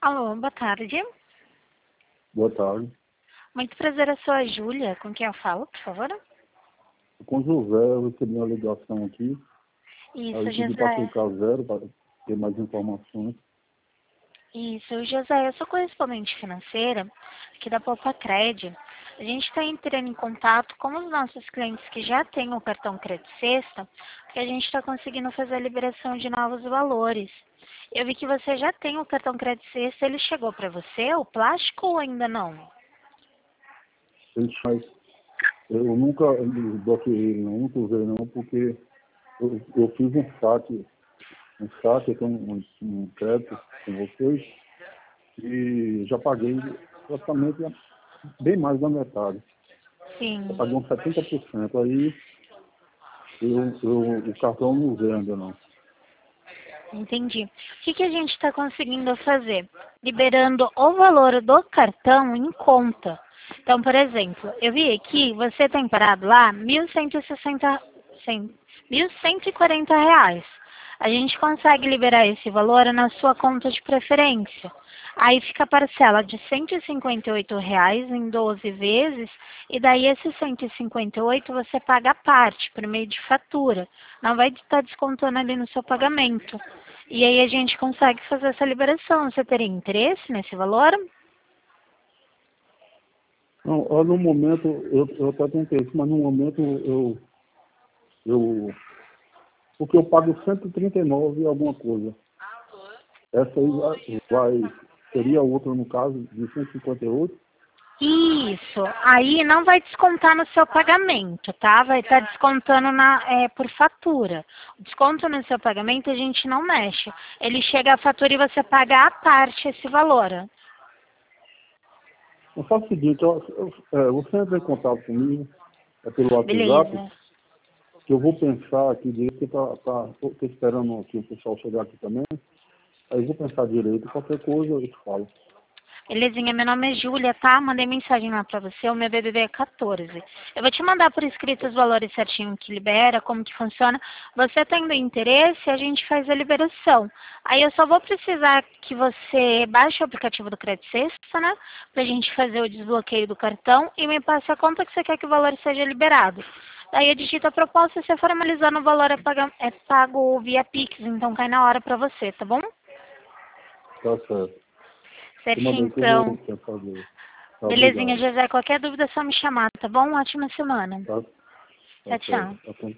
Alô, boa tarde. Boa tarde. Muito prazer, eu sou a Júlia. Com quem eu falo, por favor? Com o José, eu recebi uma ligação aqui. Aí Isso, eu pedi para José. clicar zero para ter mais informações. Isso, José, eu sou correspondente financeira aqui da Poupa-Cred. A gente está entrando em contato com os nossos clientes que já têm o cartão Crédito Sexta, porque a gente está conseguindo fazer a liberação de novos valores. Eu vi que você já tem o cartão Crédito Sexta, ele chegou para você, o plástico, ou ainda não? Mas eu nunca bloqueei ele, não, nunca usei não, porque eu fiz um saque, eu tenho um crédito com vocês e já paguei praticamente bem mais da metade. Eu Sim. paguei uns 70%. Aí o cartão não usei ainda não. Entendi. O que a gente está conseguindo fazer? Liberando o valor do cartão em conta. Então, por exemplo, eu vi aqui, você tem parado lá R$ 1.140. A gente consegue liberar esse valor na sua conta de preferência. Aí fica a parcela de R$ 158 em 12 vezes, e daí esses 158 você paga à parte, por meio de fatura. Não vai estar descontando ali no seu pagamento. E aí a gente consegue fazer essa liberação. Você teria interesse nesse valor? Não, no momento, eu até tenho interesse, mas no momento porque eu pago 139 e alguma coisa. Essa aí seria outra no caso de 158. Isso. Aí não vai descontar no seu pagamento, tá? Vai estar descontando por fatura. O desconto no seu pagamento a gente não mexe. Ele chega a fatura e você paga à parte esse valor. Eu faço o seguinte, você entra em contato comigo, pelo WhatsApp, Beleza. que eu vou pensar aqui direito, que estou esperando aqui o pessoal chegar aqui também. Aí eu vou pensar direito, qualquer coisa eu te falo. Belezinha, meu nome é Júlia, tá? Mandei mensagem lá pra você, o meu BBB é 14. Eu vou te mandar por escrito os valores certinho que libera, como que funciona. Você tendo interesse, a gente faz a liberação. Aí eu só vou precisar que você baixe o aplicativo do Crédito Sexta, né? Pra gente fazer o desbloqueio do cartão e me passe a conta que você quer que o valor seja liberado. Daí eu digito a proposta e você formalizando o valor é pago via Pix, então cai na hora pra você, tá bom? Tá certo. Eu Certinho, mandei que eu vou então. pensar direito. Tá, Belezinha, obrigado. José. Qualquer dúvida é só me chamar, tá bom? Ótima semana. Tá, Tchau, tá tchau. certo. Tá